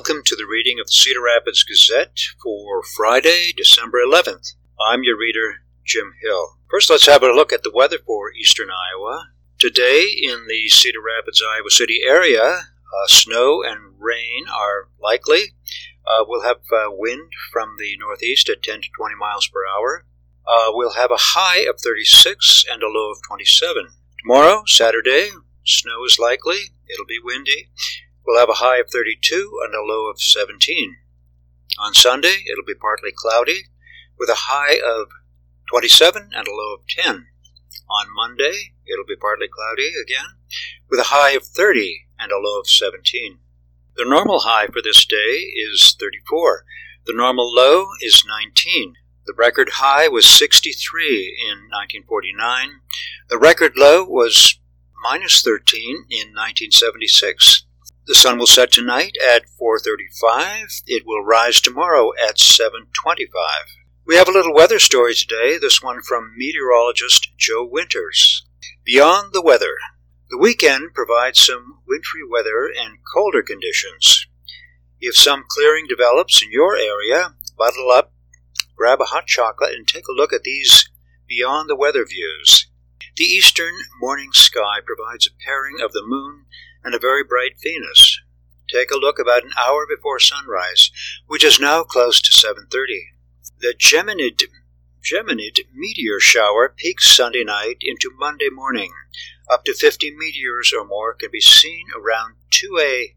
Welcome to the reading of the Cedar Rapids Gazette for Friday, December 11th. I'm your reader, Jim Hill. First, let's have a look at the weather for eastern Iowa. Today, in the Cedar Rapids, Iowa City area, snow and rain are likely. We'll have wind from the northeast at 10 to 20 miles per hour. We'll have a high of 36 and a low of 27. Tomorrow, Saturday, snow is likely. It'll be windy. We'll have a high of 32 and a low of 17. On Sunday, it'll be partly cloudy with a high of 27 and a low of 10. On Monday, it'll be partly cloudy again with a high of 30 and a low of 17. The normal high for this day is 34. The normal low is 19. The record high was 63 in 1949. The record low was minus 13 in 1976. The sun will set tonight at 4:35. It will rise tomorrow at 7:25. We have a little weather story today, this one from meteorologist Joe Winters. Beyond the weather. The weekend provides some wintry weather and colder conditions. If some clearing develops in your area, bundle up, grab a hot chocolate, and take a look at these beyond the weather views. The eastern morning sky provides a pairing of the moon and a very bright Venus. Take a look about an hour before sunrise, which is now close to 7:30. The Geminid meteor shower peaks Sunday night into Monday morning. Up to 50 meteors or more can be seen around 2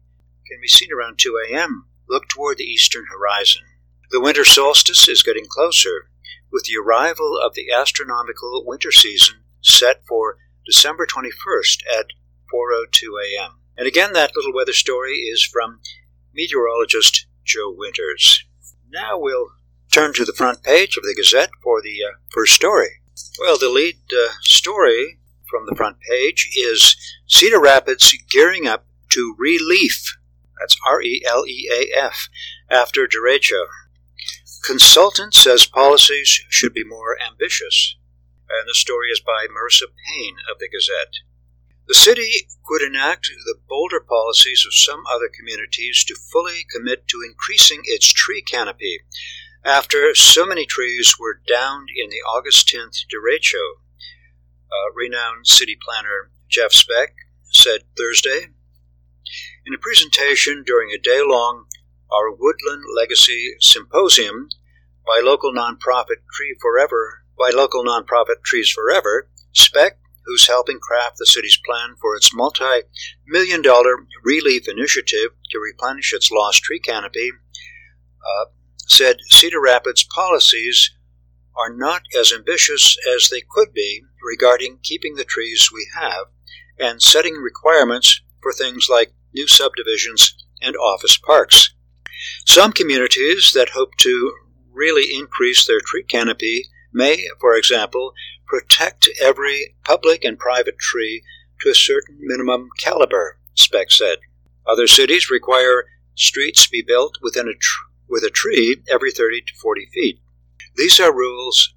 a.m. Look toward the eastern horizon. The winter solstice is getting closer, with the arrival of the astronomical winter season set for December 21st at 4:02 a.m. And again, that little weather story is from meteorologist Joe Winters. Now we'll turn to the front page of the Gazette for the first story. Well, the lead story from the front page is Cedar Rapids gearing up to relief. That's R-E-L-E-A-F, after derecho. Consultant says policies should be more ambitious. And the story is by Marissa Payne of the Gazette. The city could enact the bolder policies of some other communities to fully commit to increasing its tree canopy after so many trees were downed in the August 10th derecho. Renowned city planner Jeff Speck said Thursday. In a presentation during a day-long Our Woodland Legacy Symposium by local nonprofit Trees Forever, Speck, who's helping craft the city's plan for its multi-million-dollar relief initiative to replenish its lost tree canopy, said Cedar Rapids' policies are not as ambitious as they could be regarding keeping the trees we have and setting requirements for things like new subdivisions and office parks. Some communities that hope to really increase their tree canopy may, for example, protect every public and private tree to a certain minimum caliber, Speck said. Other cities require streets be built with a tree every 30 to 40 feet. These are rules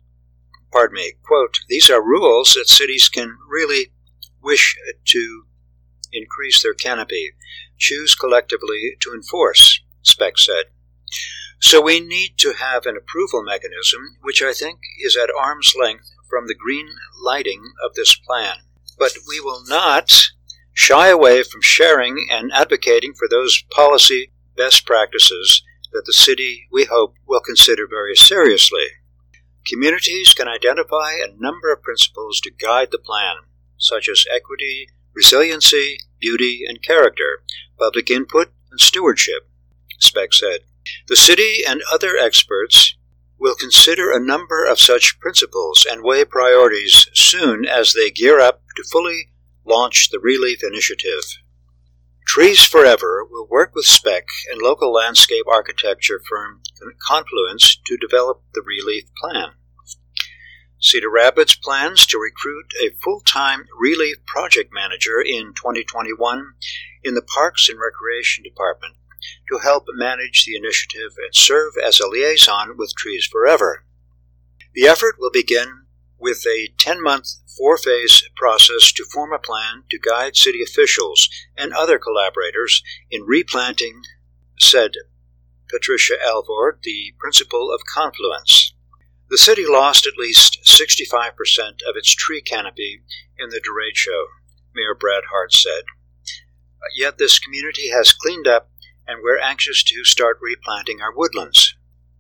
that cities can really wish to increase their canopy, choose collectively to enforce, Speck said. So we need to have an approval mechanism, which I think is at arm's length from the green lighting of this plan. But we will not shy away from sharing and advocating for those policy best practices that the city, we hope, will consider very seriously. Communities can identify a number of principles to guide the plan, such as equity, resiliency, beauty, and character, public input, and stewardship, Speck said. The city and other experts will consider a number of such principles and weigh priorities soon as they gear up to fully launch the Relief Initiative. Trees Forever will work with Speck and local landscape architecture firm Confluence to develop the relief plan. Cedar Rapids plans to recruit a full-time relief project manager in 2021 in the Parks and Recreation Department to help manage the initiative and serve as a liaison with Trees Forever. The effort will begin with a 10-month, 4-phase process to form a plan to guide city officials and other collaborators in replanting said Patricia Alvord, the principal of Confluence. The city lost at least 65% of its tree canopy in the derecho, Mayor Brad Hart said. Yet this community has cleaned up, and we're anxious to start replanting our woodlands.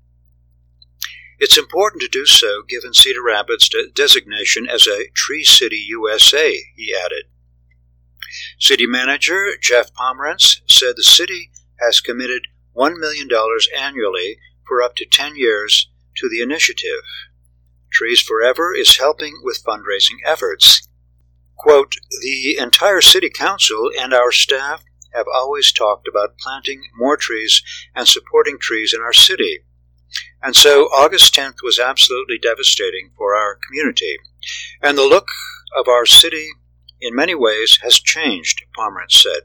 It's important to do so given Cedar Rapids' designation as a Tree City USA, he added. City Manager Jeff Pomerantz said the city has committed $1 million annually for up to 10 years to the initiative. Trees Forever is helping with fundraising efforts. Quote, the entire city council and our staff have always talked about planting more trees and supporting trees in our city. And so August 10th was absolutely devastating for our community. And the look of our city in many ways has changed, Pomerantz said.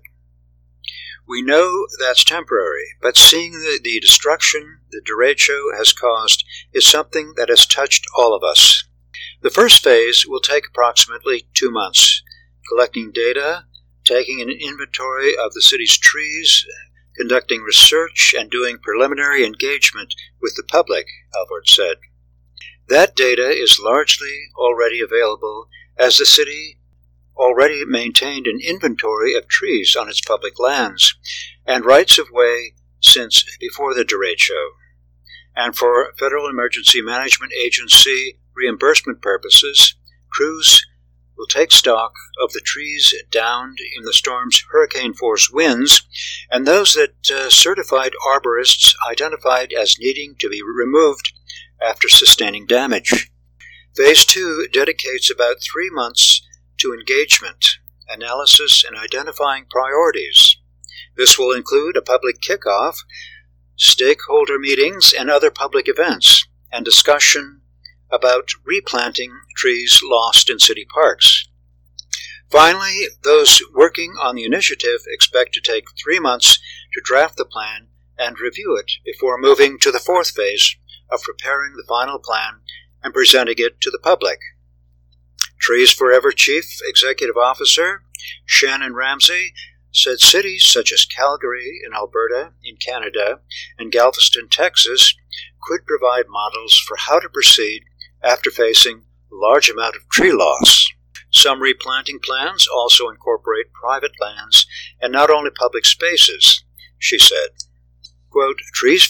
We know that's temporary, but seeing the destruction the derecho has caused is something that has touched all of us. The first phase will take approximately 2 months, collecting data, taking an inventory of the city's trees, conducting research, and doing preliminary engagement with the public, Alvord said. That data is largely already available, as the city already maintained an inventory of trees on its public lands and rights of way since before the derecho. And for Federal Emergency Management Agency reimbursement purposes, crews will take stock of the trees downed in the storm's hurricane-force winds and those that certified arborists identified as needing to be removed after sustaining damage. Phase 2 dedicates about 3 months to engagement, analysis, and identifying priorities. This will include a public kickoff, stakeholder meetings, and other public events, and discussion about replanting trees lost in city parks. Finally, those working on the initiative expect to take 3 months to draft the plan and review it before moving to the 4th phase of preparing the final plan and presenting it to the public. Trees Forever Chief Executive Officer Shannon Ramsey said cities such as Calgary in Alberta, in Canada, and Galveston, Texas, could provide models for how to proceed after facing a large amount of tree loss. Some replanting plans also incorporate private lands and not only public spaces, she said. Quote, Trees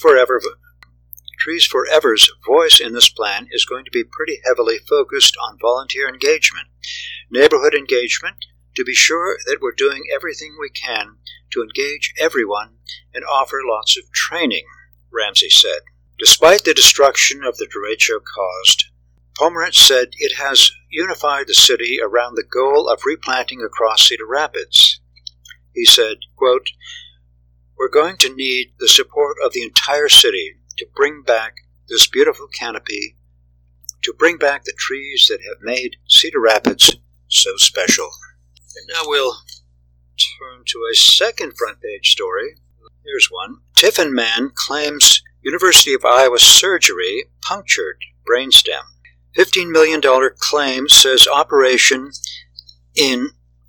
Forever's voice in this plan is going to be pretty heavily focused on volunteer engagement, neighborhood engagement, to be sure that we're doing everything we can to engage everyone and offer lots of training, Ramsey said. Despite the destruction of the derecho caused, Pomerantz said it has unified the city around the goal of replanting across Cedar Rapids. He said, quote, we're going to need the support of the entire city to bring back this beautiful canopy, to bring back the trees that have made Cedar Rapids so special. And now we'll turn to a second front page story. Here's one. Tiffin man claims University of Iowa surgery punctured brainstem. $15 million claim says operation in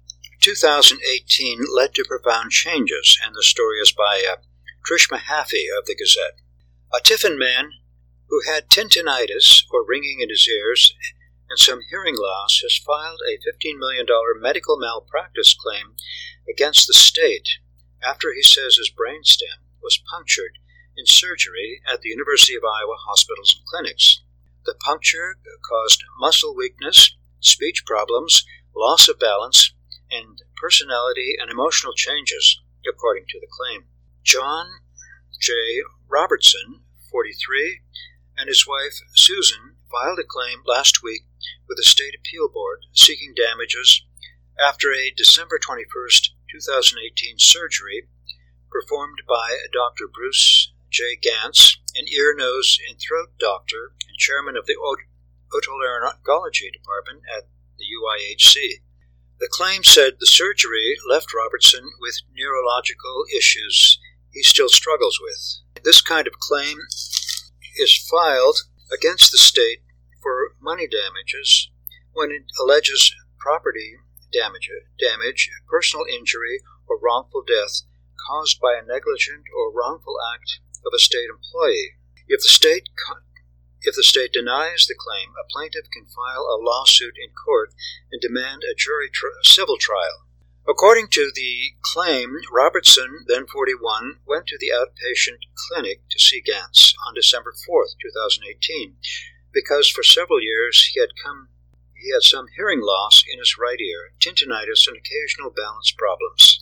2018 led to profound changes, and the story is by Trish Mahaffey of the Gazette. A Tiffin man who had tinnitus, or ringing in his ears, and some hearing loss has filed a $15 million medical malpractice claim against the state after he says his brainstem was punctured in surgery at the University of Iowa hospitals and clinics. The puncture caused muscle weakness, speech problems, loss of balance, and personality and emotional changes, according to the claim. John J. Robertson, 43, and his wife Susan filed a claim last week with the State Appeal Board seeking damages after a December 21, 2018 surgery performed by Dr. Bruce J. Gantz, an ear, nose, and throat doctor and chairman of the otolaryngology department at the UIHC. The claim said the surgery left Robertson with neurological issues he still struggles with. This kind of claim is filed against the state for money damages when it alleges property damage, personal injury, or wrongful death caused by a negligent or wrongful act of a state employee. If the state denies the claim, a plaintiff can file a lawsuit in court and demand a civil trial. According to the claim, Robertson, then 41, went to the outpatient clinic to see Gantz on December 4, 2018, because for several years he had some hearing loss in his right ear, tinnitus, and occasional balance problems.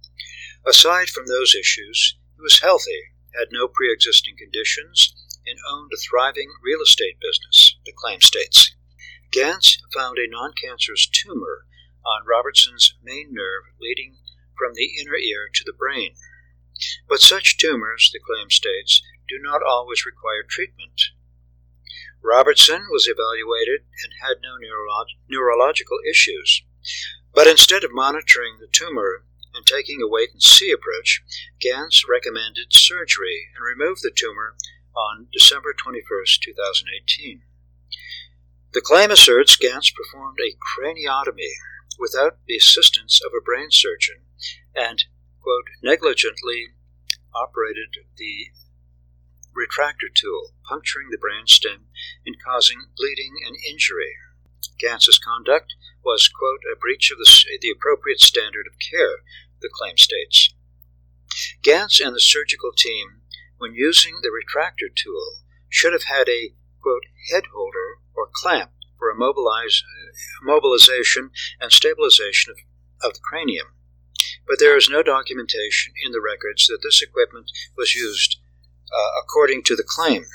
Aside from those issues, he was healthy, had no pre-existing conditions, and owned a thriving real estate business, the claim states. Gantz found a non-cancerous tumor on Robertson's main nerve leading from the inner ear to the brain. But such tumors, the claim states, do not always require treatment. Robertson was evaluated and had no neurological issues. But instead of monitoring the tumor and taking a wait-and-see approach, Gantz recommended surgery and removed the tumor on December 21, 2018. The claim asserts Gantz performed a craniotomy without the assistance of a brain surgeon and, quote, negligently operated the retractor tool, puncturing the brainstem and causing bleeding and injury. Gantz's conduct was, quote, a breach of the appropriate standard of care, the claim states. Gantz and the surgical team, when using the retractor tool, should have had a, quote, head holder or clamp for immobilization and stabilization of the cranium. But there is no documentation in the records that this equipment was used according to the claim.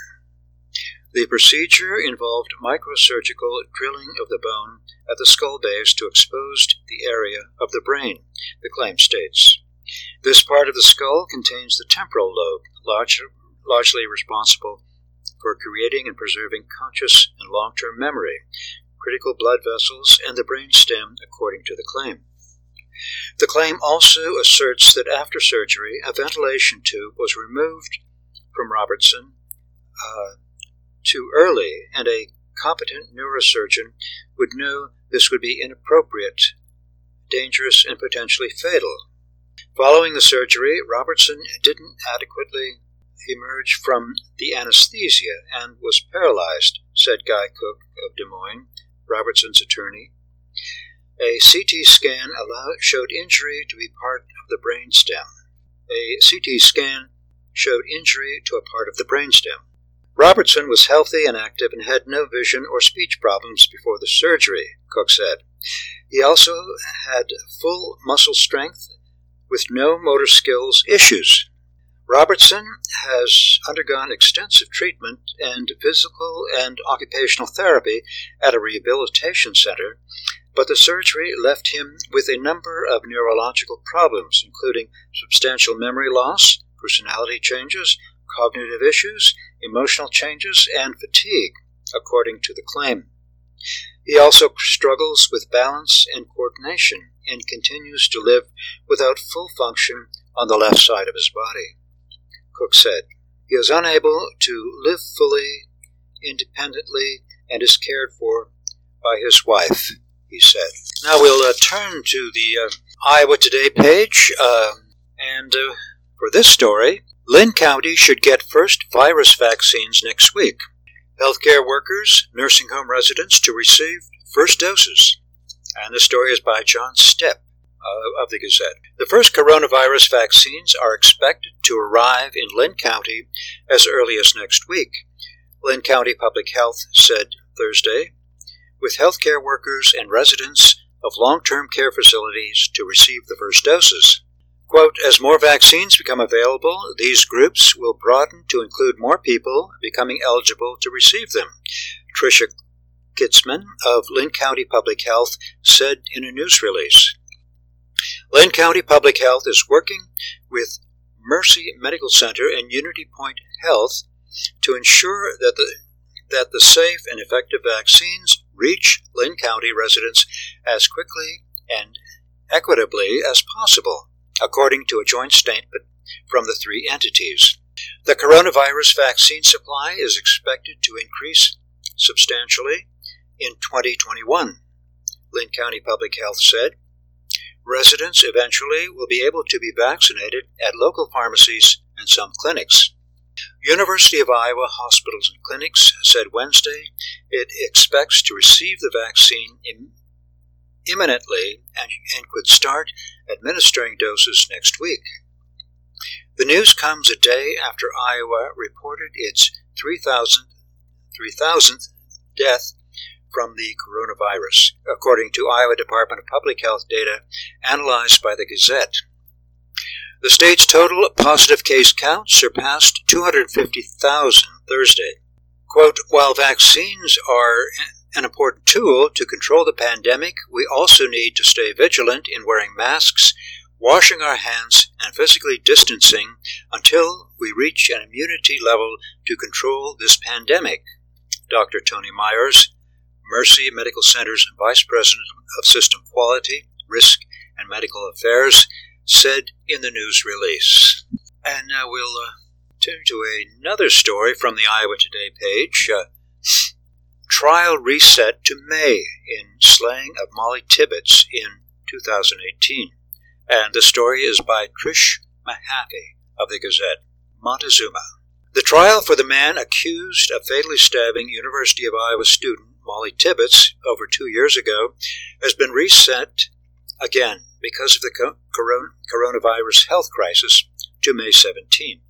The procedure involved microsurgical drilling of the bone at the skull base to expose the area of the brain, the claim states. This part of the skull contains the temporal lobe, largely responsible for creating and preserving conscious and long-term memory, critical blood vessels, and the brain stem, according to the claim. The claim also asserts that after surgery, a ventilation tube was removed from Robertson too early, and a competent neurosurgeon would know this would be inappropriate, dangerous, and potentially fatal. Following the surgery, Robertson didn't adequately emerge from the anesthesia and was paralyzed, said Guy Cook of Des Moines, Robertson's attorney. A CT scan showed injury to be part of the brainstem. A CT scan showed injury to a part of the brainstem. Robertson was healthy and active and had no vision or speech problems before the surgery, Cook said. He also had full muscle strength with no motor skills issues. Robertson has undergone extensive treatment and physical and occupational therapy at a rehabilitation center, but the surgery left him with a number of neurological problems, including substantial memory loss, personality changes, cognitive issues, emotional changes, and fatigue, according to the claim. He also struggles with balance and coordination and continues to live without full function on the left side of his body. Cook said, he is unable to live fully, independently, and is cared for by his wife, he said. Now we'll turn to the Iowa Today page, and for this story, Lynn County should get first virus vaccines next week. Healthcare workers, nursing home residents to receive first doses. And the story is by John Stepp of the Gazette. The first coronavirus vaccines are expected to arrive in Lynn County as early as next week, Lynn County Public Health said Thursday, with healthcare workers and residents of long-term care facilities to receive the first doses. Quote, as more vaccines become available, these groups will broaden to include more people becoming eligible to receive them, Tricia Kitzman of Lynn County Public Health said in a news release. Lynn County Public Health is working with Mercy Medical Center and Unity Point Health to ensure that the safe and effective vaccines reach Lynn County residents as quickly and equitably as possible, according to a joint statement from the three entities. The coronavirus vaccine supply is expected to increase substantially in 2021, Lynn County Public Health said. Residents eventually will be able to be vaccinated at local pharmacies and some clinics. University of Iowa Hospitals and Clinics said Wednesday it expects to receive the vaccine imminently and could start administering doses next week. The news comes a day after Iowa reported its 3,000th death from the coronavirus, according to Iowa Department of Public Health data analyzed by the Gazette. The state's total positive case count surpassed 250,000 Thursday. Quote, while vaccines are an important tool to control the pandemic, we also need to stay vigilant in wearing masks, washing our hands, and physically distancing until we reach an immunity level to control this pandemic, Dr. Tony Myers, Mercy Medical Center's Vice President of System Quality, Risk, and Medical Affairs, said in the news release. And now we'll turn to another story from the Iowa Today page. Trial reset to May in slaying of Molly Tibbetts in 2018. And the story is by Trish Mahaffey of the Gazette. Montezuma. The trial for the man accused of fatally stabbing University of Iowa student Molly Tibbetts over 2 years ago has been reset again because of the coronavirus health crisis to May 17.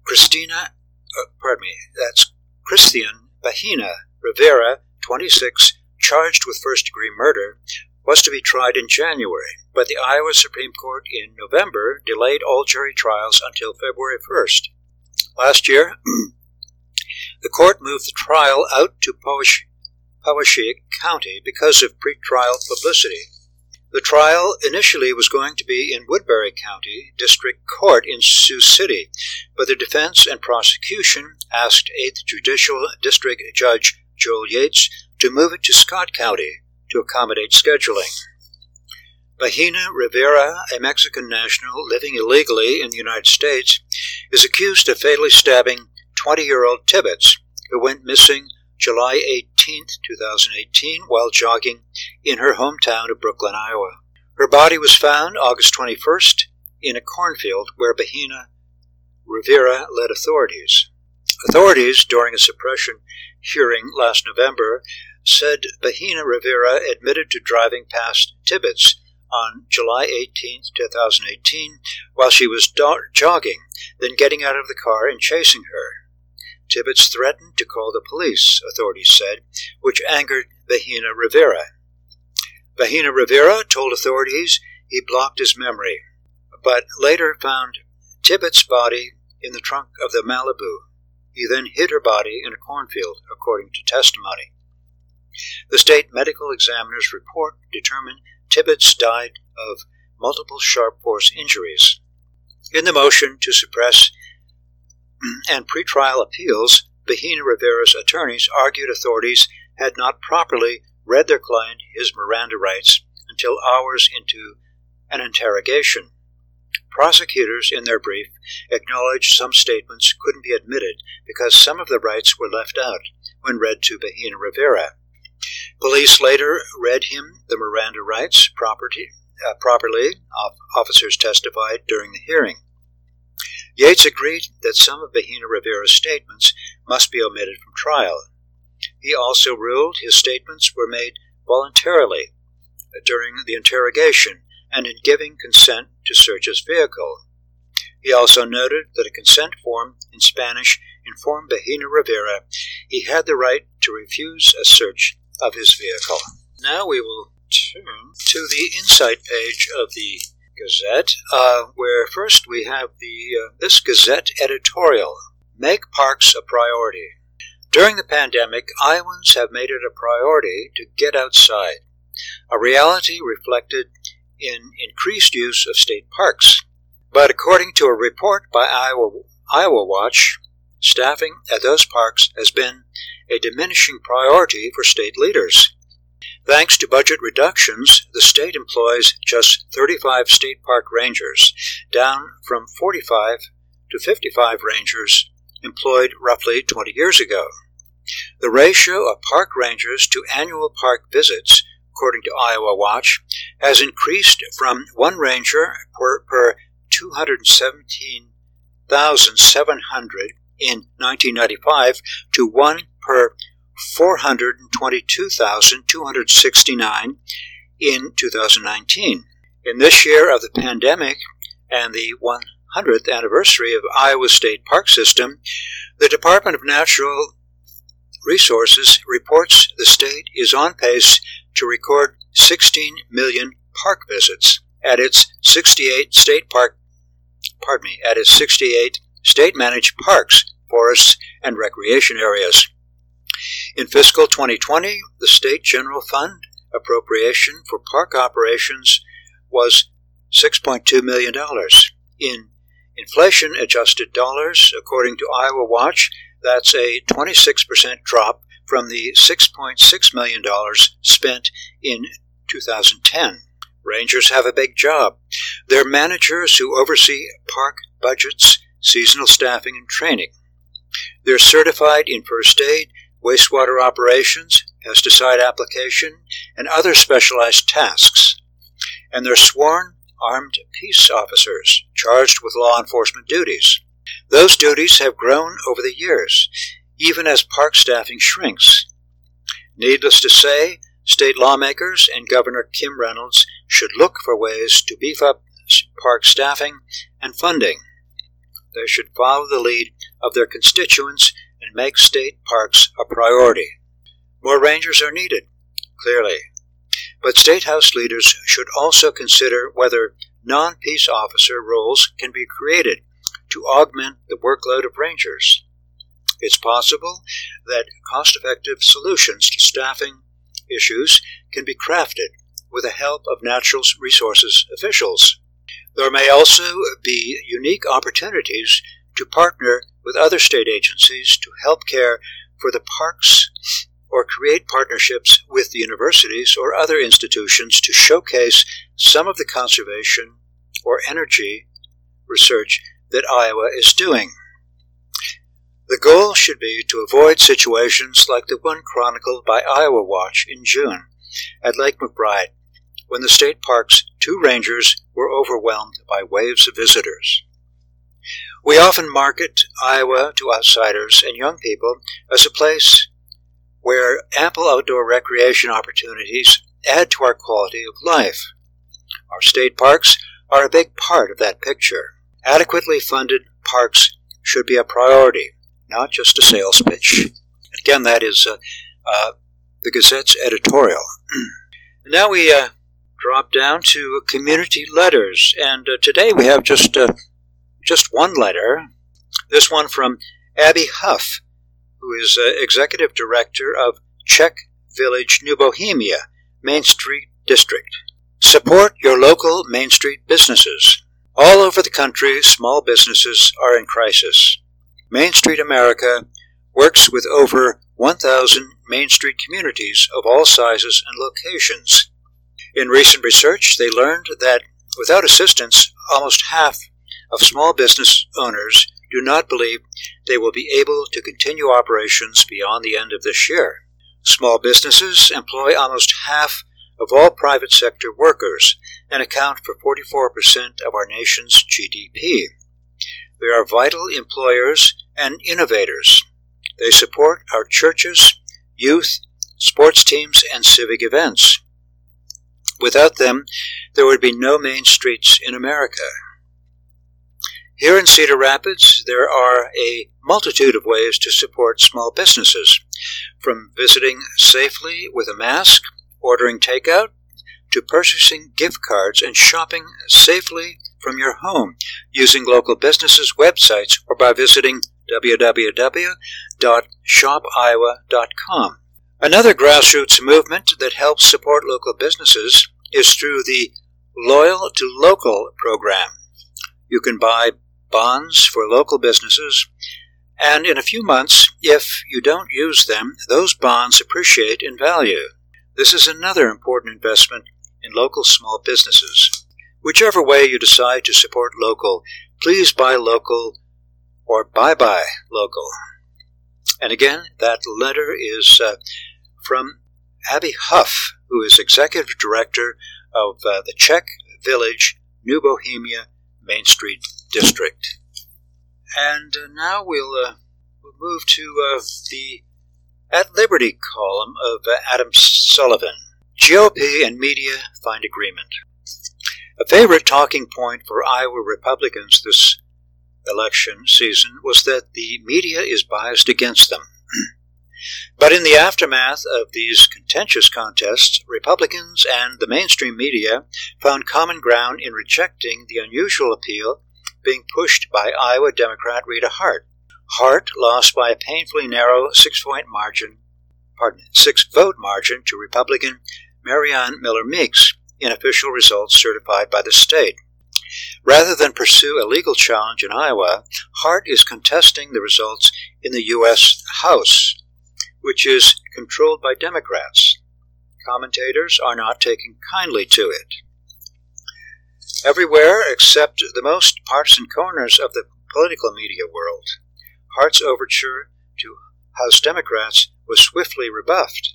Christian Bahina Rivera, 26, charged with first-degree murder, was to be tried in January, but the Iowa Supreme Court in November delayed all jury trials until February 1st. Last year, the court moved the trial out to Poweshiek County because of pretrial publicity. The trial initially was going to be in Woodbury County District Court in Sioux City, but the defense and prosecution asked 8th Judicial District Judge Joel Yates to move it to Scott County to accommodate scheduling. Bahina Rivera, a Mexican national living illegally in the United States, is accused of fatally stabbing 20-year-old Tibbetts, who went missing July 18, 2018, while jogging in her hometown of Brooklyn, Iowa. Her body was found August 21st in a cornfield where Bahina Rivera led authorities. Authorities, during a suppression hearing last November, said Bahina Rivera admitted to driving past Tibbetts on July 18, 2018, while she was jogging, then getting out of the car and chasing her. Tibbetts threatened to call the police, authorities said, which angered Bahina Rivera. Bahina Rivera told authorities he blocked his memory, but later found Tibbetts' body in the trunk of the Malibu. He then hid her body in a cornfield, according to testimony. The state medical examiner's report determined Tibbetts died of multiple sharp force injuries. In the motion to suppress and pretrial appeals, Bahina Rivera's attorneys argued authorities had not properly read their client his Miranda rights until hours into an interrogation. Prosecutors, in their brief, acknowledged some statements couldn't be admitted because some of the rights were left out when read to Bahina Rivera. Police later read him the Miranda rights properly, officers testified during the hearing. Yates agreed that some of Bahina Rivera's statements must be omitted from trial. He also ruled his statements were made voluntarily during the interrogation and in giving consent to search his vehicle. He also noted that a consent form in Spanish informed Bahina Rivera he had the right to refuse a search of his vehicle. Now we will turn to the Insight page of the Gazette, where first we have this Gazette editorial, Make Parks a Priority. During the pandemic, Iowans have made it a priority to get outside, a reality reflected in increased use of state parks. But according to a report by Iowa Watch, staffing at those parks has been a diminishing priority for state leaders. Thanks to budget reductions, the state employs just 35 state park rangers, down from 45 to 55 rangers employed roughly 20 years ago. The ratio of park rangers to annual park visits according to Iowa Watch, has increased from one ranger per 217,700 in 1995 to one per 422,269 in 2019. In this year of the pandemic and the 100th anniversary of Iowa State Park System, the Department of Natural Resources reports the state is on pace to record 16 million park visits at its 68 state-managed parks, forests, and recreation areas. In fiscal 2020, the State General Fund appropriation for park operations was $6.2 million. In inflation-adjusted dollars, according to Iowa Watch, that's a 26% drop from the $6.6 million spent in 2010. Rangers have a big job. They're managers who oversee park budgets, seasonal staffing, and training. They're certified in first aid, wastewater operations, pesticide application, and other specialized tasks. And they're sworn armed peace officers charged with law enforcement duties. Those duties have grown over the years, even as park staffing shrinks. Needless to say, state lawmakers and Governor Kim Reynolds should look for ways to beef up park staffing and funding. They should follow the lead of their constituents and make state parks a priority. More rangers are needed, clearly. But State House leaders should also consider whether non-peace officer roles can be created to augment the workload of rangers. It's possible that cost-effective solutions to staffing issues can be crafted with the help of natural resources officials. There may also be unique opportunities to partner with other state agencies to help care for the parks or create partnerships with the universities or other institutions to showcase some of the conservation or energy research that Iowa is doing. The goal should be to avoid situations like the one chronicled by Iowa Watch in June at Lake McBride, when the state park's 2 rangers were overwhelmed by waves of visitors. We often market Iowa to outsiders and young people as a place where ample outdoor recreation opportunities add to our quality of life. Our state parks are a big part of that picture. Adequately funded parks should be a priority, not just a sales pitch. Again, that is the Gazette's editorial. Now we drop down to community letters, and today we have just one letter. This one from Abby Huff, who is Executive Director of Czech Village, New Bohemia, Main Street District. Support your local Main Street businesses. All over the country, small businesses are in crisis. Main Street America works with over 1,000 Main Street communities of all sizes and locations. In recent research, they learned that without assistance, almost half of small business owners do not believe they will be able to continue operations beyond the end of this year. Small businesses employ almost half of all private sector workers and account for 44% of our nation's GDP. They are vital employers and innovators. They support our churches, youth, sports teams, and civic events. Without them, there would be no main streets in America. Here in Cedar Rapids, there are a multitude of ways to support small businesses, from visiting safely with a mask, ordering takeout, to purchasing gift cards and shopping safely from your home using local businesses' websites or by visiting www.shopiowa.com. Another grassroots movement that helps support local businesses is through the Loyal to Local program. You can buy bonds for local businesses, and in a few months, if you don't use them, those bonds appreciate in value. This is another important investment in local small businesses. Whichever way you decide to support local, please buy local or buy local. And again, that letter is from Abby Huff, who is executive director of the Czech Village, New Bohemia, Main Street District. And now we'll move to the At Liberty column of Adam Sullivan. GOP and media find agreement. A favorite talking point for Iowa Republicans this election season was that the media is biased against them. But in the aftermath of these contentious contests, Republicans and the mainstream media found common ground in rejecting the unusual appeal being pushed by Iowa Democrat Rita Hart. Hart lost by a painfully narrow 6-vote margin to Republican Marianne Miller Meeks in official results certified by the state. Rather than pursue a legal challenge in Iowa, Hart is contesting the results in the U.S. House, which is controlled by Democrats. Commentators are not taking kindly to it. Everywhere except the most partisan corners of the political media world, Hart's overture to House Democrats was swiftly rebuffed.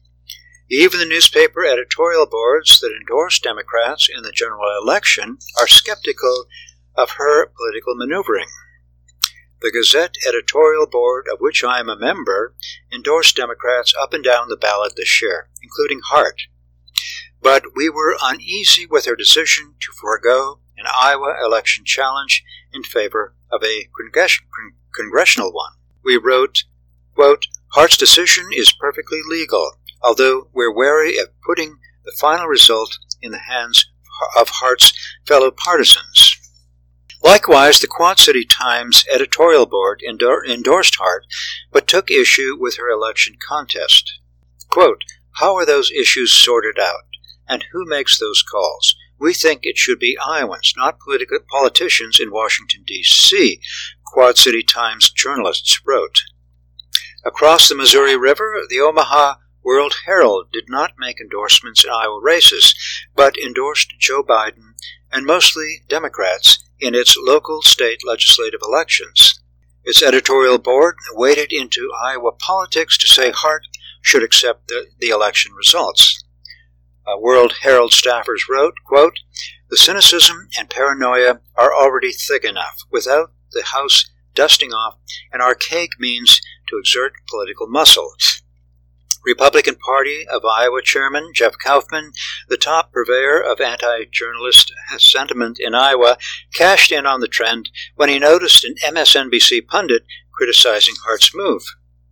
Even the newspaper editorial boards that endorse Democrats in the general election are skeptical of her political maneuvering. The Gazette editorial board, of which I am a member, endorsed Democrats up and down the ballot this year, including Hart. But we were uneasy with her decision to forego an Iowa election challenge in favor of a congressional one. We wrote, quote, Hart's decision is perfectly legal, although we're wary of putting the final result in the hands of Hart's fellow partisans. Likewise, the Quad City Times editorial board endorsed Hart, but took issue with her election contest. Quote, how are those issues sorted out, and who makes those calls? We think it should be Iowans, not politicians in Washington, D.C., Quad City Times journalists wrote. Across the Missouri River, the Omaha World Herald did not make endorsements in Iowa races, but endorsed Joe Biden and mostly Democrats in its local state legislative elections. Its editorial board waded into Iowa politics to say Hart should accept the election results. World Herald staffers wrote, quote, the cynicism and paranoia are already thick enough without the House dusting off an archaic means to exert political muscle. Republican Party of Iowa Chairman Jeff Kaufman, the top purveyor of anti-journalist sentiment in Iowa, cashed in on the trend when he noticed an MSNBC pundit criticizing Hart's move.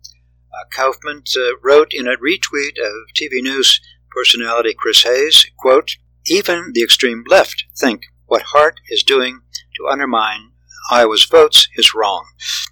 Kaufman wrote in a retweet of TV News personality Chris Hayes, quote, even the extreme left think what Hart is doing to undermine Iowa's votes is wrong.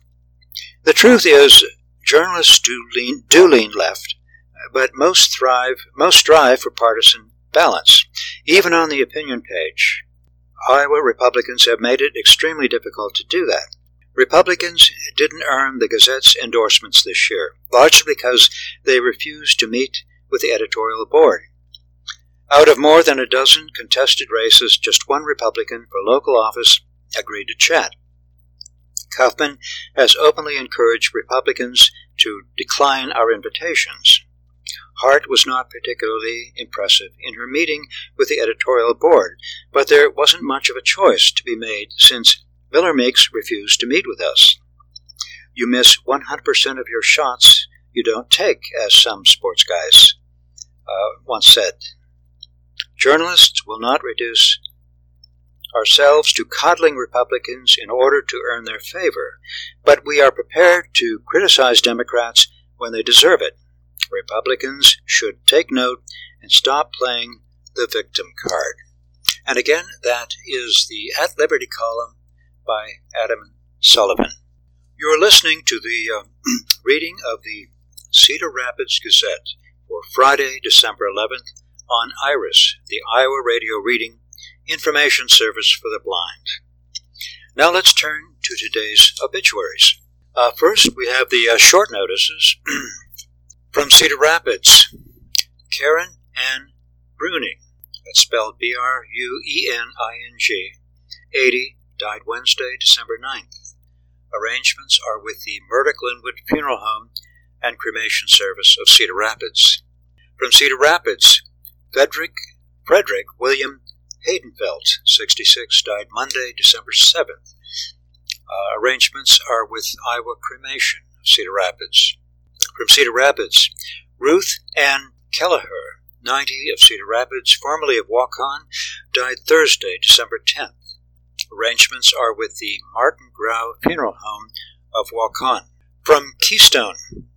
The truth is, journalists do lean left, but most strive for partisan balance, even on the opinion page. Iowa Republicans have made it extremely difficult to do that. Republicans didn't earn the Gazette's endorsements this year, largely because they refused to meet with the editorial board. Out of more than a dozen contested races, just one Republican for local office agreed to chat. Kaufman has openly encouraged Republicans to decline our invitations. Hart was not particularly impressive in her meeting with the editorial board, but there wasn't much of a choice to be made since Miller Meeks refused to meet with us. You miss 100% of your shots you don't take, as some sports guys once said. Journalists will not reduce ourselves to coddling Republicans in order to earn their favor, but we are prepared to criticize Democrats when they deserve it. Republicans should take note and stop playing the victim card. And again, that is the At Liberty column by Adam Sullivan. You're listening to the reading of the Cedar Rapids Gazette for Friday, December 11th on IRIS, the Iowa Radio Reading Information Service for the Blind. Now let's turn to today's obituaries. First, we have the short notices from Cedar Rapids. Karen Ann Bruning, that's spelled B-R-U-E-N-I-N-G, 80, died Wednesday, December 9th. Arrangements are with the Murdoch Linwood Funeral Home and Cremation Service of Cedar Rapids. From Cedar Rapids, Frederick William Haydenfeld, 66, died Monday, December 7th. Arrangements are with Iowa Cremation of Cedar Rapids. From Cedar Rapids, Ruth Ann Kelleher, 90, of Cedar Rapids, formerly of Waukon, died Thursday, December 10th. Arrangements are with the Martin Grau Funeral Home of Waukon. From Keystone,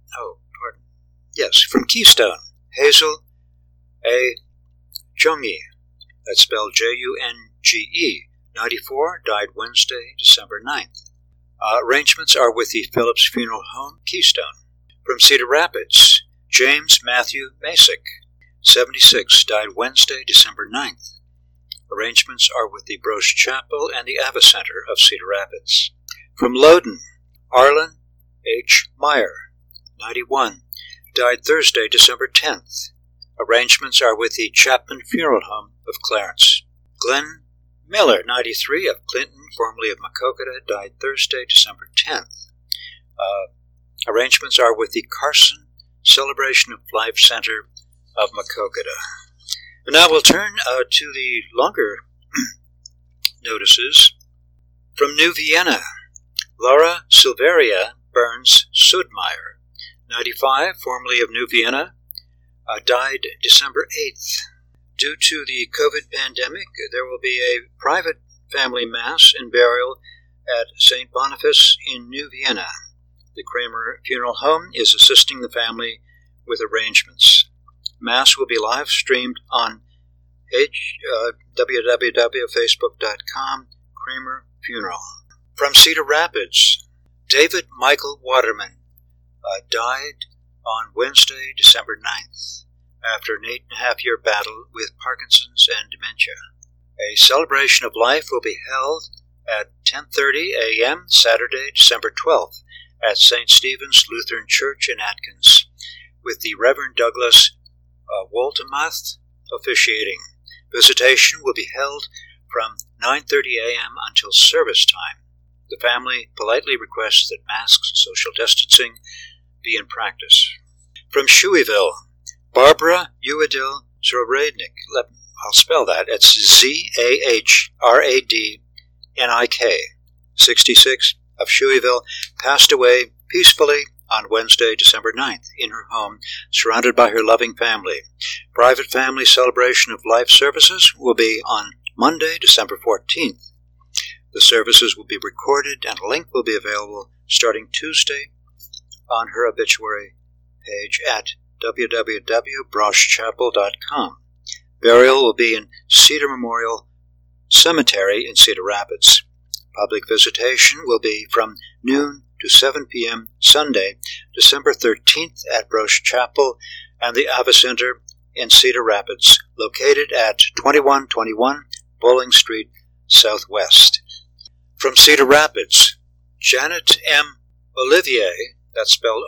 from Keystone, Hazel A. Junge, that's spelled Junge, 94, died Wednesday, December 9th. Arrangements are with the Phillips Funeral Home, Keystone. From Cedar Rapids, James Matthew Masick, 76, died Wednesday, December 9th. Arrangements are with the Broche Chapel and the Ava Center of Cedar Rapids. From Loudoun, Arlen H. Meyer, 91, died Thursday, December 10th. Arrangements are with the Chapman Funeral Home of Clarence. Glenn Miller, 93, of Clinton, formerly of Maquoketa, died Thursday, December 10th. Arrangements are with the Carson Celebration of Life Center of Maquoketa. And now we'll turn to the longer notices. From New Vienna, Laura Silveria Burns Sudmeyer, 95, formerly of New Vienna, died December 8th. Due to the COVID pandemic, there will be a private family mass and burial at St. Boniface in New Vienna. The Kramer Funeral Home is assisting the family with arrangements. Mass will be live streamed on www.facebook.com Kramer Funeral. From Cedar Rapids, David Michael Waterman died on Wednesday, December 9th, after an 8.5-year battle with Parkinson's and dementia. A celebration of life will be held at 10:30 a.m. Saturday, December 12th, at St. Stephen's Lutheran Church in Atkins, with the Reverend Douglas Woltemuth officiating. Visitation will be held from 9:30 a.m. until service time. The family politely requests that masks and social distancing be in practice. From Shueyville, Barbara Uadil Zrodnik, I'll spell that, it's Zahradnik, 66, of Shueyville, passed away peacefully on Wednesday, December 9th, in her home, surrounded by her loving family. Private family celebration of life services will be on Monday, December 14th. The services will be recorded and a link will be available starting Tuesday on her obituary page at www.broschechapel.com. Burial will be in Cedar Memorial Cemetery in Cedar Rapids. Public visitation will be from noon to 7 p.m. Sunday, December 13th at Broche Chapel and the Ava Center in Cedar Rapids, located at 2121 Bowling Street, Southwest. From Cedar Rapids, Janet M. Olivier, that's spelled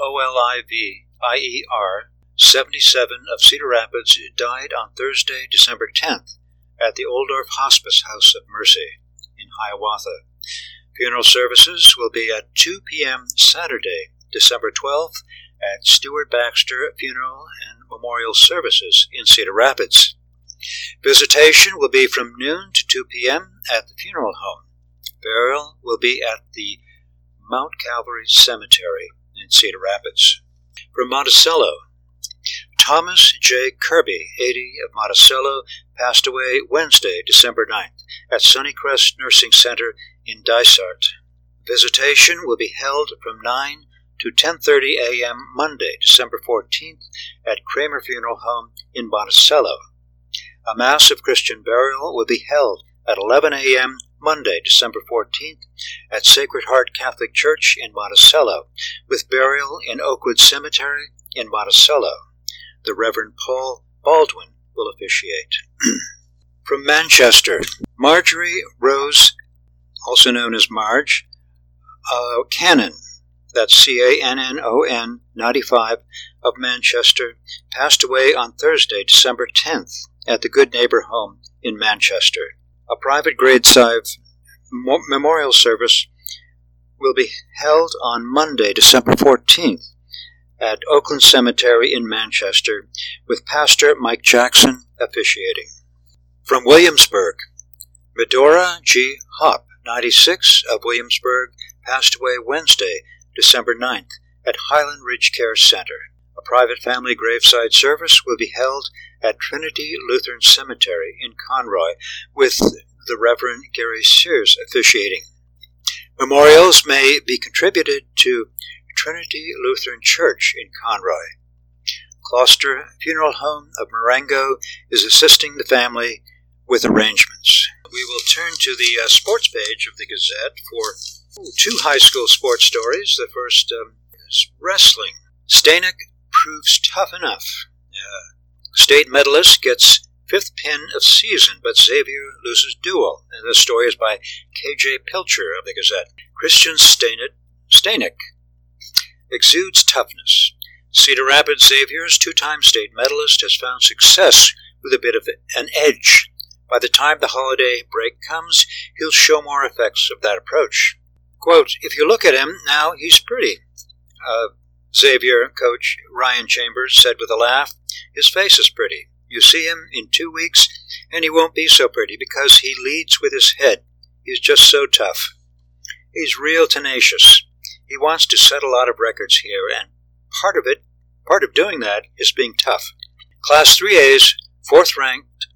Olivier, 77, of Cedar Rapids, died on Thursday, December 10th, at the Oldorf Hospice House of Mercy in Hiawatha. Funeral services will be at 2 p.m. Saturday, December 12th, at Stuart Baxter Funeral and Memorial Services in Cedar Rapids. Visitation will be from noon to 2 p.m. at the funeral home. Burial will be at the Mount Calvary Cemetery in Cedar Rapids. From Monticello, Thomas J. Kirby, 80, of Monticello, passed away Wednesday, December 9th, at Sunnycrest Nursing Center in Dysart. Visitation will be held from 9 to 10:30 a.m. Monday, December 14th, at Kramer Funeral Home in Monticello. A Mass of Christian burial will be held at 11 a.m. Monday, December 14th, at Sacred Heart Catholic Church in Monticello, with burial in Oakwood Cemetery in Monticello. The Reverend Paul Baldwin will officiate. From Manchester, Marjorie Rose, also known as Marge, Cannon, that's Cannon, 95, of Manchester, passed away on Thursday, December 10th, at the Good Neighbor Home in Manchester. A private grade 5 memorial service will be held on Monday, December 14th, at Oakland Cemetery in Manchester, with Pastor Mike Jackson officiating. From Williamsburg, Medora G. Hopp, 96, of Williamsburg, passed away Wednesday, December 9th, at Highland Ridge Care Center. A private family graveside service will be held at Trinity Lutheran Cemetery in Conroy, with the Reverend Gary Sears officiating. Memorials may be contributed to Trinity Lutheran Church in Conroy. Gloucester Funeral Home of Marengo is assisting the family with arrangements. We will turn to the sports page of the Gazette for two high school sports stories. The first is wrestling. Stanek proves tough enough. State medalist gets fifth pin of season, but Xavier loses duel. And this story is by K.J. Pilcher of the Gazette. Christian Stanek exudes toughness. Cedar Rapids Xavier's two-time state medalist has found success with a bit of an edge. By the time the holiday break comes, he'll show more effects of that approach. Quote, "If you look at him now, he's pretty," Xavier coach Ryan Chambers said with a laugh. "His face is pretty. You see him in 2 weeks, and he won't be so pretty because he leads with his head. He's just so tough. He's real tenacious. He wants to set a lot of records here, and part of doing that is being tough." Class 3A's fourth-ranked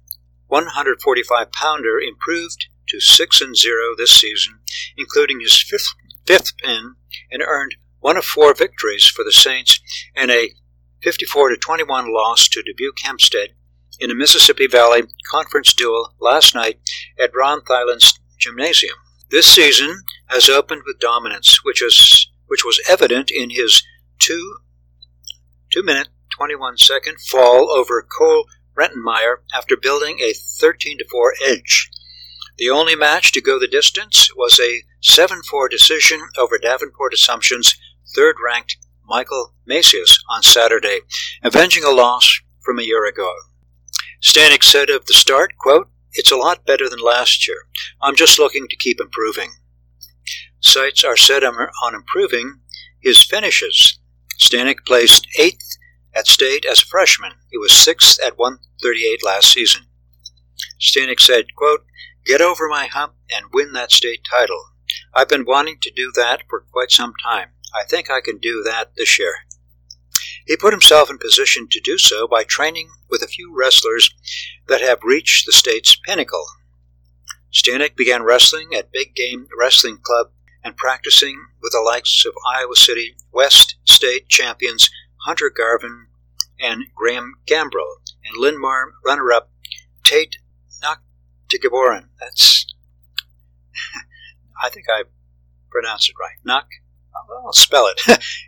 145-pounder improved to 6-0 this season, including his fifth pin, and earned one of 4 victories for the Saints and a 54-21 loss to Dubuque Hempstead in a Mississippi Valley Conference duel last night at Ron Thilen's Gymnasium. This season has opened with dominance, which was evident in his 2-minute 21-second fall over Cole Rentenmeyer after building a 13-4 edge. The only match to go the distance was a 7-4 decision over Davenport Assumption's third-ranked Michael Macias on Saturday, avenging a loss from a year ago. Stanek said of the start, quote, "It's a lot better than last year. I'm just looking to keep improving." Sights are set on improving his finishes. Stanek placed 8th at state as a freshman. He was 6th at 138 last season. Stanek said, quote, "Get over my hump and win that state title. I've been wanting to do that for quite some time. I think I can do that this year." He put himself in position to do so by training with a few wrestlers that have reached the state's pinnacle. Stanek began wrestling at Big Game Wrestling Club and practicing with the likes of Iowa City West State champions Hunter Garvin and Graham Gambrell, and Linn-Mar runner-up Tate Noctigaboran. I think I pronounced it right. I'll spell it.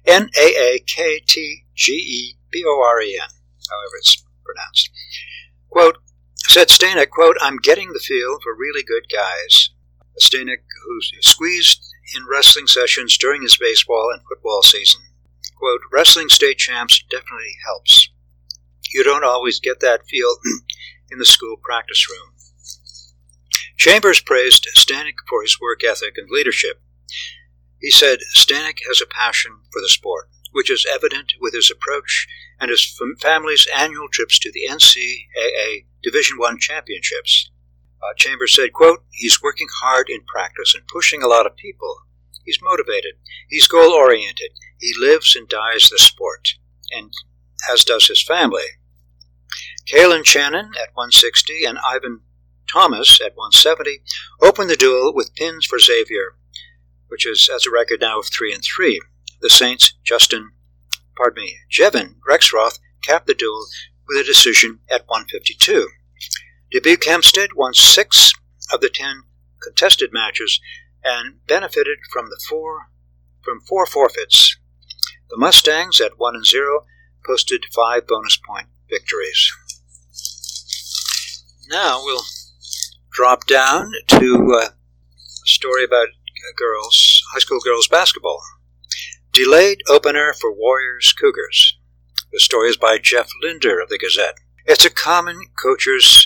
Naaktegeboren, however it's pronounced. Quote, said Stanek, quote, "I'm getting the feel for really good guys." Stanek, who squeezed in wrestling sessions during his baseball and football season. Quote, "Wrestling state champs definitely helps. You don't always get that feel in the school practice room." Chambers praised Stanek for his work ethic and leadership. He said Stanek has a passion for the sport, which is evident with his approach and his family's annual trips to the NCAA Division I championships. Chambers said, quote, "He's working hard in practice and pushing a lot of people. He's motivated. He's goal-oriented. He lives and dies the sport, and as does his family." Kalen Shannon at 160 and Ivan Thomas at 170 opened the duel with pins for Xavier, which is as a record now of 3-3. The Saints' Jevin Rexroth capped the duel with a decision at 152. Dubuque Hempstead won 6 of the 10 contested matches and benefited from 4 forfeits. The Mustangs at 1-0 posted 5 bonus point victories. Now we'll drop down to a story about high school girls basketball. Delayed opener for Warriors Cougars. The story is by Jeff Linder of the Gazette. It's a common coach's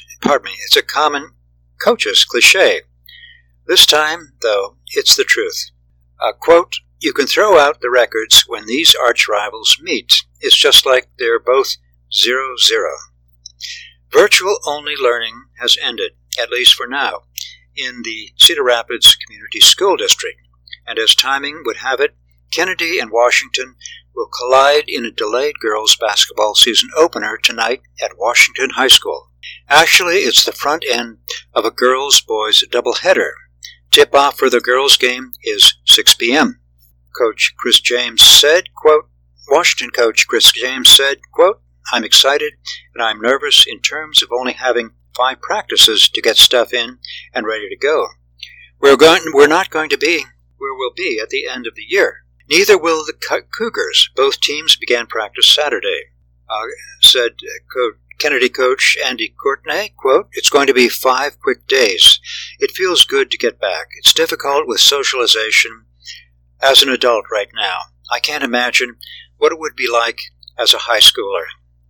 cliche. This time, though, it's the truth. Quote, "You can throw out the records when these arch rivals meet. It's just like they're both 0-0. Virtual-only learning has ended, at least for now, in the Cedar Rapids Community School District, and as timing would have it, Kennedy and Washington will collide in a delayed girls' basketball season opener tonight at Washington High School. Actually, it's the front end of a girls-boys doubleheader. Tip-off for the girls' game is 6 p.m. Coach Chris James said, quote, Washington coach Chris James said, quote, I'm excited and I'm nervous in terms of only having 5 practices to get stuff in and ready to go. We're not going to be where we'll be at the end of the year. Neither will the Cougars. Both teams began practice Saturday, said Kennedy coach Andy Courtney, quote, it's going to be 5 quick days. It feels good to get back. It's difficult with socialization as an adult right now. I can't imagine what it would be like as a high schooler.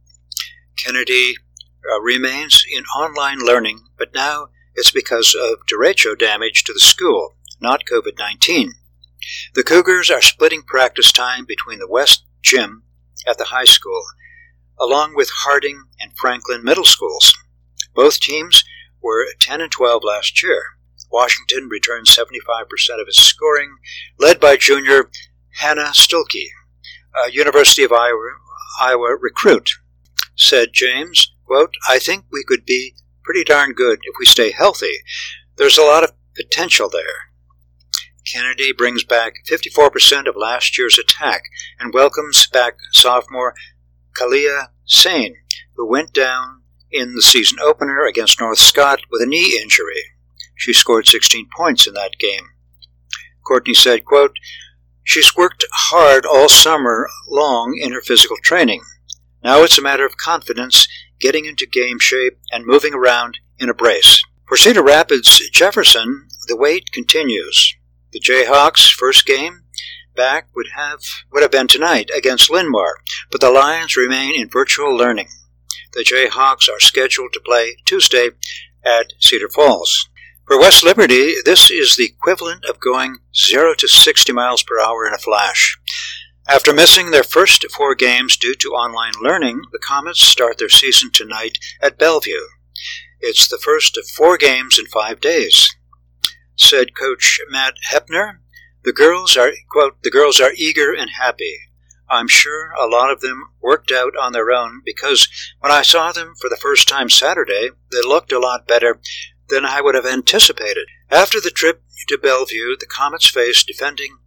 Kennedy remains in online learning, but now it's because of derecho damage to the school, not COVID-19. The Cougars are splitting practice time between the West Gym at the high school, along with Harding and Franklin middle schools. Both teams were 10 and 12 last year. Washington returned 75% of its scoring, led by junior Hannah Stulke, a University of Iowa recruit. Said James, quote, I think we could be pretty darn good if we stay healthy. There's a lot of potential there. Kennedy brings back 54% of last year's attack and welcomes back sophomore Kalia Sane, who went down in the season opener against North Scott with a knee injury. She scored 16 points in that game. Courtney said, quote, she's worked hard all summer long in her physical training. Now it's a matter of confidence, getting into game shape, and moving around in a brace. For Cedar Rapids Jefferson, the wait continues. The Jayhawks' first game back would have been tonight against Linn-Mar, but the Lions remain in virtual learning. The Jayhawks are scheduled to play Tuesday at Cedar Falls. For West Liberty, this is the equivalent of going 0 to 60 miles per hour in a flash. After missing their first 4 games due to online learning, the Comets start their season tonight at Bellevue. It's the first of 4 games in 5 days. Said Coach Matt Hepner, the girls are eager and happy. I'm sure a lot of them worked out on their own because when I saw them for the first time Saturday, they looked a lot better than I would have anticipated. After the trip to Bellevue, the Comets faced defending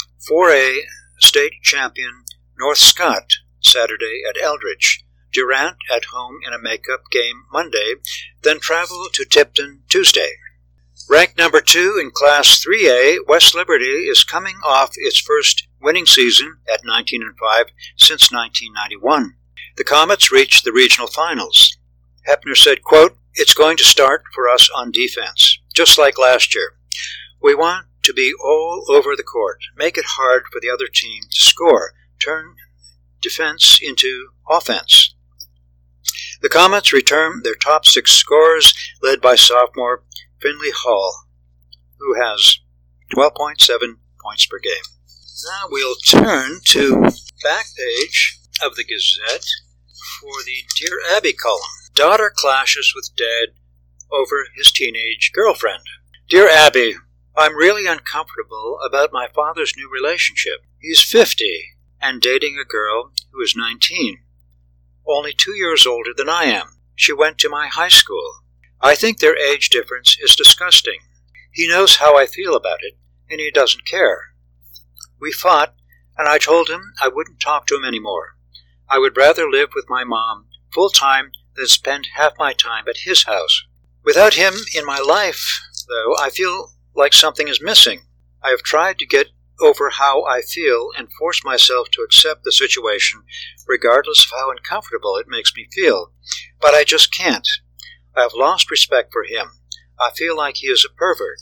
4A state champion North Scott Saturday at Eldridge, Durant at home in a makeup game Monday, then traveled to Tipton Tuesday. Ranked number 2 in Class 3A, West Liberty is coming off its first winning season at 19-5 since 1991. The Comets reached the regional finals. Hepner said, quote, it's going to start for us on defense, just like last year. We want to be all over the court, make it hard for the other team to score, turn defense into offense. The Comets return their top 6 scorers, led by sophomore Finley Hall, who has 12.7 points per game. Now we'll turn to back page of the Gazette for the Dear Abby column. Daughter clashes with dad over his teenage girlfriend. Dear Abby, I'm really uncomfortable about my father's new relationship. He's 50 and dating a girl who is 19, only 2 years older than I am. She went to my high school. I think their age difference is disgusting. He knows how I feel about it, and he doesn't care. We fought, and I told him I wouldn't talk to him anymore. I would rather live with my mom full-time than spend half my time at his house. Without him in my life, though, I feel like something is missing. I have tried to get over how I feel and force myself to accept the situation, regardless of how uncomfortable it makes me feel. But I just can't. I have lost respect for him. I feel like he is a pervert.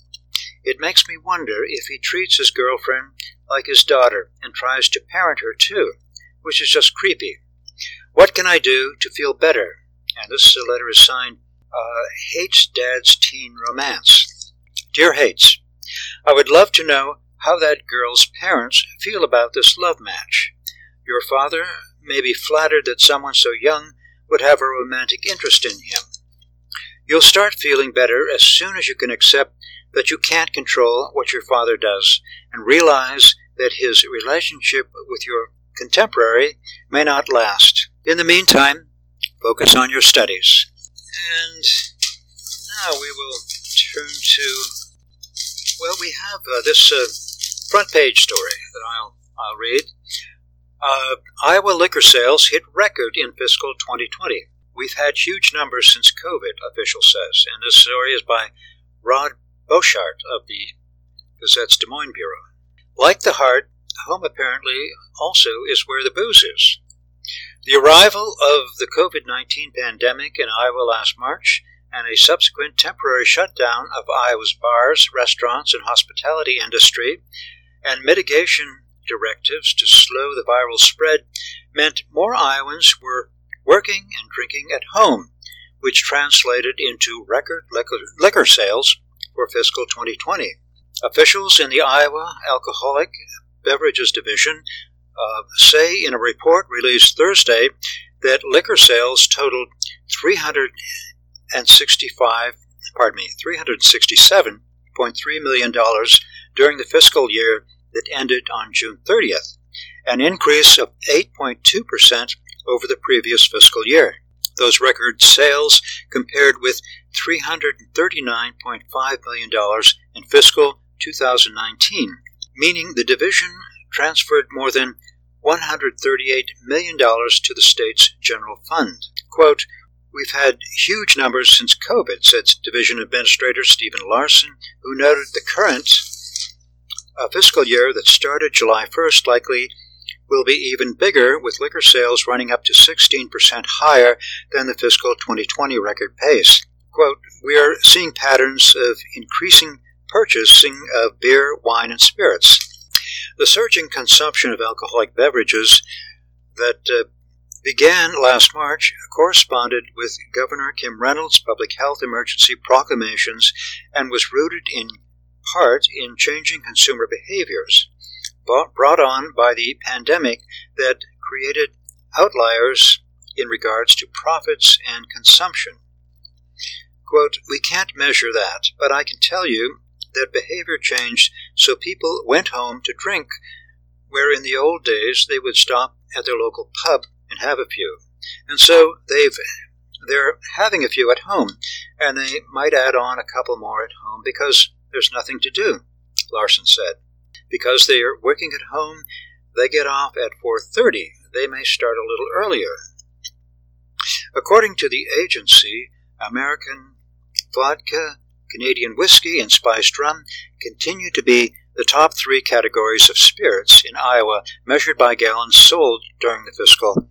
It makes me wonder if he treats his girlfriend like his daughter and tries to parent her too, which is just creepy. What can I do to feel better? And this letter is signed, Hates Dad's Teen Romance. Dear Hates, I would love to know how that girl's parents feel about this love match. Your father may be flattered that someone so young would have a romantic interest in him. You'll start feeling better as soon as you can accept that you can't control what your father does and realize that his relationship with your contemporary may not last. In the meantime, focus on your studies. And now we will turn to, we have this front page story that I'll read. Iowa liquor sales hit record in fiscal 2020. We've had huge numbers since COVID, official says, and this story is by Rod Boschart of the Gazette's Des Moines Bureau. Like the heart, home apparently also is where the booze is. The arrival of the COVID-19 pandemic in Iowa last March and a subsequent temporary shutdown of Iowa's bars, restaurants, and hospitality industry and mitigation directives to slow the viral spread meant more Iowans were working and drinking at home, which translated into record liquor sales for fiscal 2020. Officials in the Iowa Alcoholic Beverages Division say in a report released Thursday that liquor sales totaled $367.3 million during the fiscal year that ended on June 30th, an increase of 8.2% over the previous fiscal year. Those record sales compared with $339.5 million in fiscal 2019, meaning the division transferred more than $138 million to the state's general fund. Quote, "We've had huge numbers since COVID," said Division Administrator Stephen Larson, who noted the current fiscal year that started July 1st likely will be even bigger, with liquor sales running up to 16% higher than the fiscal 2020 record pace. Quote, "We are seeing patterns of increasing purchasing of beer, wine, and spirits." The surging consumption of alcoholic beverages that began last March corresponded with Governor Kim Reynolds' public health emergency proclamations and was rooted in part in changing consumer behaviors brought on by the pandemic that created outliers in regards to profits and consumption. Quote, "We can't measure that, but I can tell you that behavior changed so people went home to drink, where in the old days they would stop at their local pub and have a few. And so they're having a few at home, and they might add on a couple more at home because there's nothing to do," Larson said. Because they are working at home, they get off at 4:30. They may start a little earlier. According to the agency, American vodka, Canadian whiskey, and spiced rum continue to be the top three categories of spirits in Iowa, measured by gallons sold during fiscal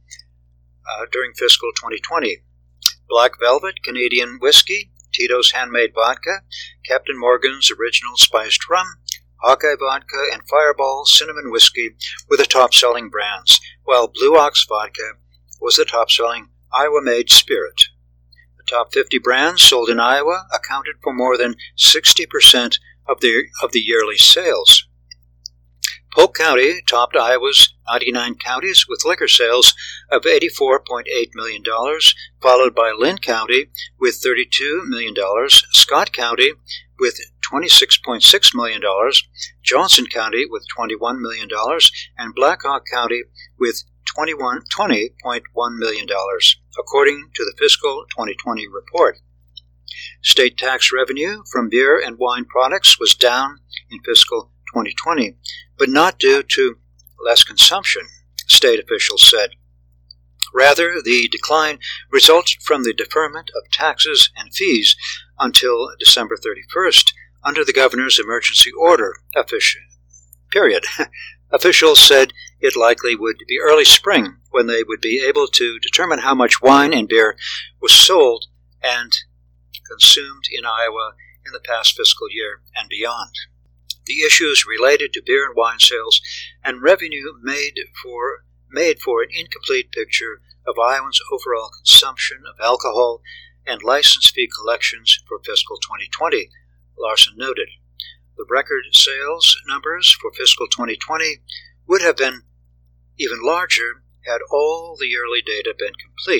2020. Black Velvet Canadian whiskey, Tito's Handmade Vodka, Captain Morgan's Original Spiced Rum, Hawkeye Vodka, and Fireball Cinnamon Whiskey were the top-selling brands, while Blue Ox Vodka was the top-selling Iowa-made spirit. The top 50 brands sold in Iowa accounted for more than 60% of the yearly sales. Polk County topped Iowa's 99 counties with liquor sales of $84.8 million, followed by Lynn County with $32 million, Scott County with $26.6 million, Johnson County with $21 million, and Blackhawk County with $20.1 million, according to the fiscal 2020 report. State tax revenue from beer and wine products was down in fiscal 2020, but not due to less consumption, state officials said. Rather, the decline resulted from the deferment of taxes and fees until December 31st under the governor's emergency order period. Officials said it likely would be early spring when they would be able to determine how much wine and beer was sold and consumed in Iowa in the past fiscal year and beyond. The issues related to beer and wine sales and revenue made for an incomplete picture of Iowans' overall consumption of alcohol and license fee collections for fiscal 2020, Larson noted. The record sales numbers for fiscal 2020 would have been even larger had all the yearly data been complete.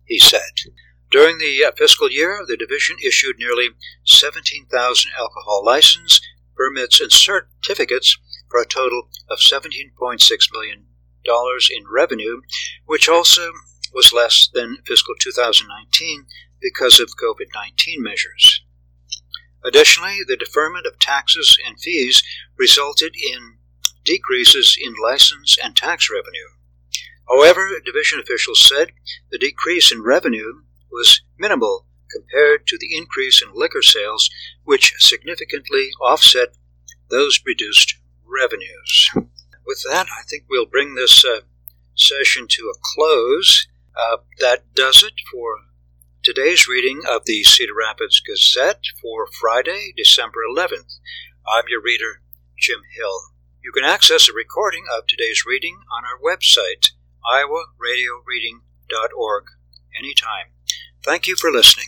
he said. During the fiscal year, the division issued nearly 17,000 alcohol license, permits, and certificates for a total of $17.6 million in revenue, which also was less than fiscal 2019 because of COVID-19 measures. Additionally, the deferment of taxes and fees resulted in decreases in license and tax revenue. However, division officials said the decrease in revenue was minimal compared to the increase in liquor sales, which significantly offset those reduced revenues. With that, I think we'll bring this session to a close. That does it for today's reading of the Cedar Rapids Gazette for Friday, December 11th. I'm your reader, Jim Hill. You can access a recording of today's reading on our website, iowaradioreading.org, anytime. Thank you for listening.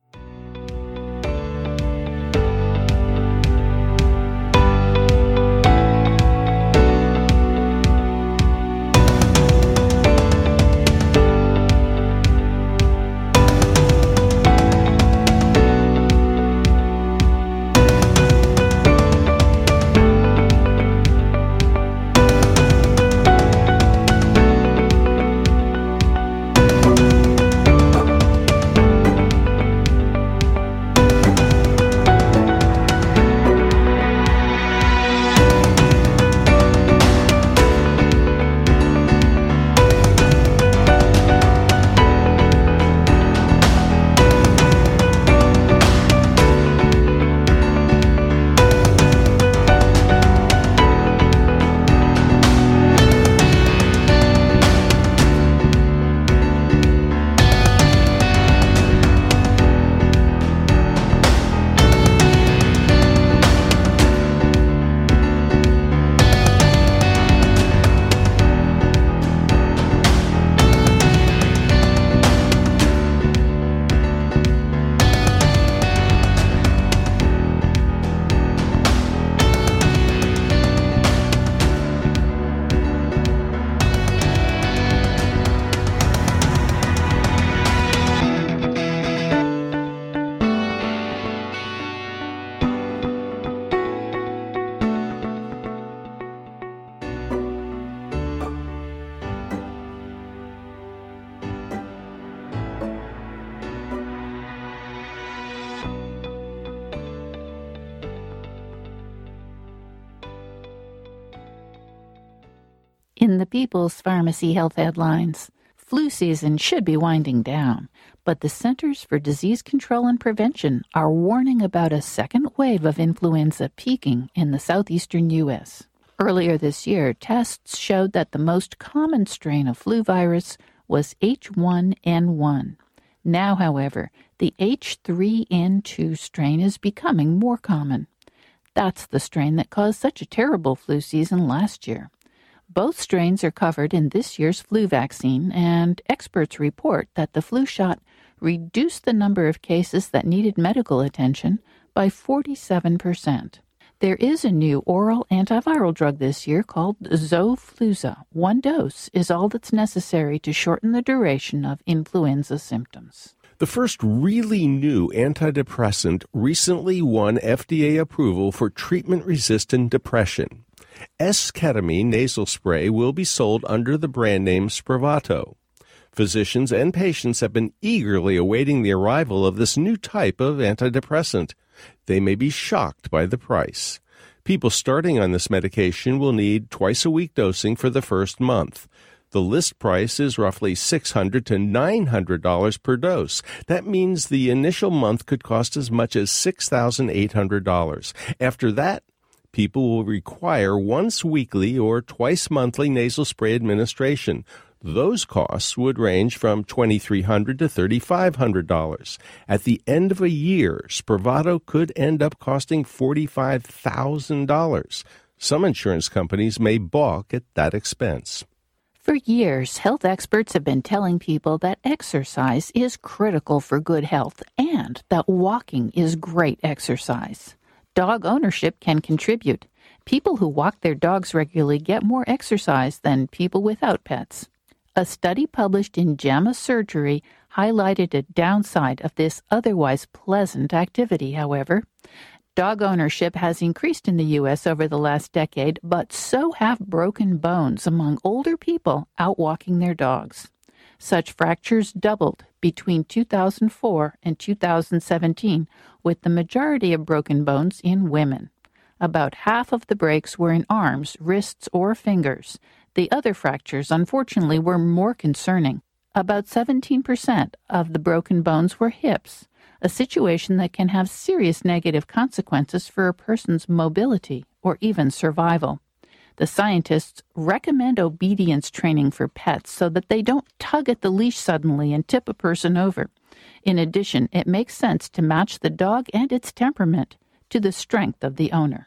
In the People's Pharmacy Health Headlines, flu season should be winding down, but the Centers for Disease Control and Prevention are warning about a second wave of influenza peaking in the southeastern U.S. Earlier this year, tests showed that the most common strain of flu virus was H1N1. Now, however, the H3N2 strain is becoming more common. That's the strain that caused such a terrible flu season last year. Both strains are covered in this year's flu vaccine, and experts report that the flu shot reduced the number of cases that needed medical attention by 47%. There is a new oral antiviral drug this year called Xofluza. One dose is all that's necessary to shorten the duration of influenza symptoms. The first really new antidepressant recently won FDA approval for treatment-resistant depression. S-ketamine nasal spray will be sold under the brand name Spravato. Physicians and patients have been eagerly awaiting the arrival of this new type of antidepressant. They may be shocked by the price. People starting on this medication will need twice-a-week dosing for the first month. The list price is roughly $600 to $900 per dose. That means the initial month could cost as much as $6,800. After that, people will require once weekly or twice monthly nasal spray administration. Those costs would range from $2,300 to $3,500. At the end of a year, Spravato could end up costing $45,000. Some insurance companies may balk at that expense. For years, health experts have been telling people that exercise is critical for good health and that walking is great exercise. Dog ownership can contribute. People who walk their dogs regularly get more exercise than people without pets. A study published in JAMA Surgery highlighted a downside of this otherwise pleasant activity, however. Dog ownership has increased in the U.S. over the last decade, but so have broken bones among older people out walking their dogs. Such fractures doubled between 2004 and 2017, with the majority of broken bones in women. About half of the breaks were in arms, wrists, or fingers. The other fractures, unfortunately, were more concerning. About 17% of the broken bones were hips, a situation that can have serious negative consequences for a person's mobility or even survival. The scientists recommend obedience training for pets so that they don't tug at the leash suddenly and tip a person over. In addition, it makes sense to match the dog and its temperament to the strength of the owner.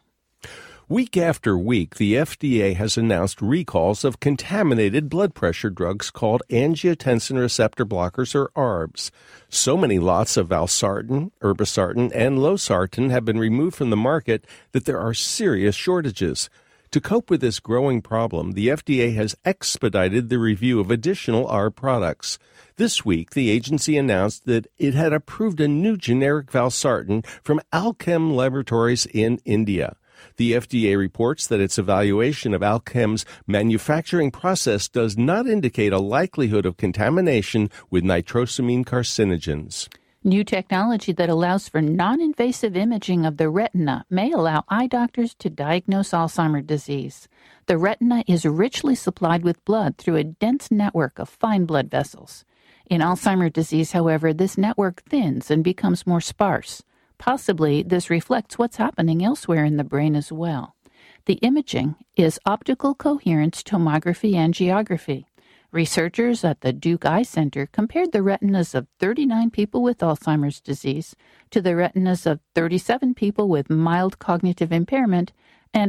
Week after week, the FDA has announced recalls of contaminated blood pressure drugs called angiotensin receptor blockers, or ARBs. So many lots of valsartan, irbesartan, and losartan have been removed from the market that there are serious shortages. To cope with this growing problem, the FDA has expedited the review of additional ARB products. This week, the agency announced that it had approved a new generic valsartan from Alkem Laboratories in India. The FDA reports that its evaluation of Alkem's manufacturing process does not indicate a likelihood of contamination with nitrosamine carcinogens. New technology that allows for non-invasive imaging of the retina may allow eye doctors to diagnose Alzheimer's disease. The retina is richly supplied with blood through a dense network of fine blood vessels. In Alzheimer's disease, however, this network thins and becomes more sparse. Possibly, this reflects what's happening elsewhere in the brain as well. The imaging is optical coherence tomography angiography. Researchers at the Duke Eye Center compared the retinas of 39 people with Alzheimer's disease to the retinas of 37 people with mild cognitive impairment and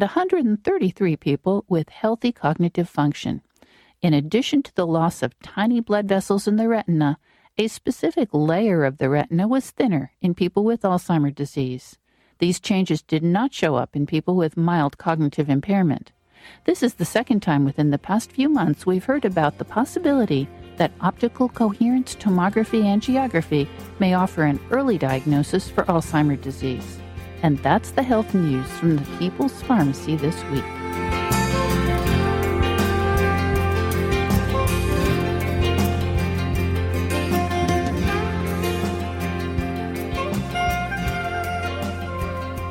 133 people with healthy cognitive function. In addition to the loss of tiny blood vessels in the retina, a specific layer of the retina was thinner in people with Alzheimer's disease. These changes did not show up in people with mild cognitive impairment. This is the second time within the past few months we've heard about the possibility that optical coherence tomography angiography may offer an early diagnosis for Alzheimer's disease. And that's the health news from the People's Pharmacy this week.